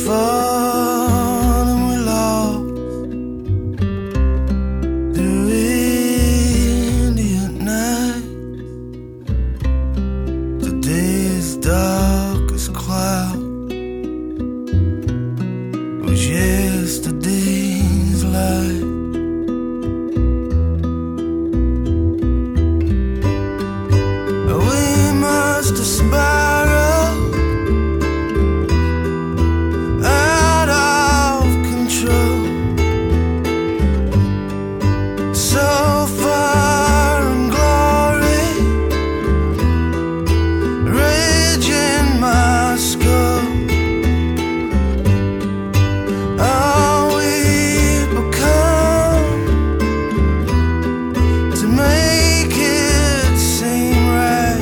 fought and we lost through Indian night. The day's dark as cloud. It was yesterday's light. We must aspire out of control, so far in glory, rage in my skull. All we become to make it seem right.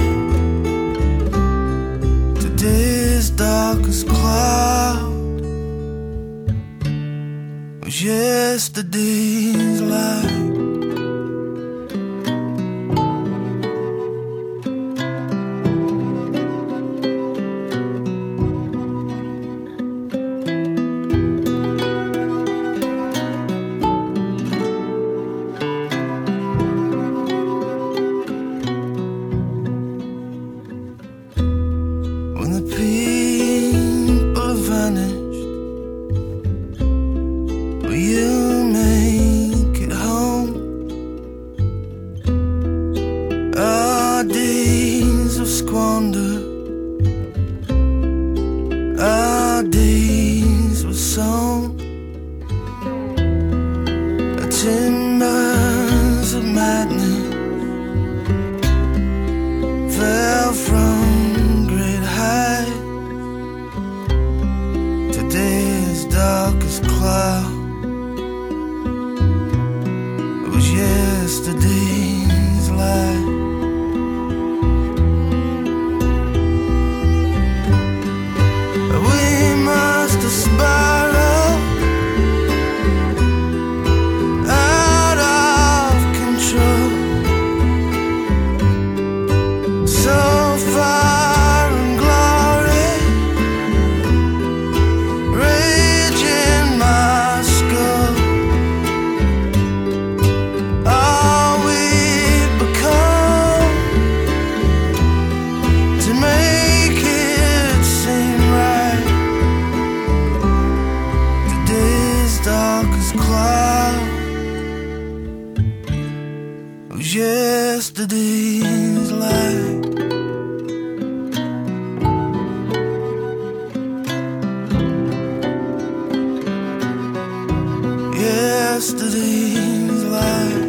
Today's dark as cloud was yesterday's light. When the people have vanished, will you make it home? Our days of squander, our days were sown. Timbers of madness fell from great height. Today's dark as cloud. It was yesterday's light. We must aspire out of control, so far in glory, rage in my skull. All we become to make it seem right. Today's dark as cloud. It was yesterday's light. Yesterday's light.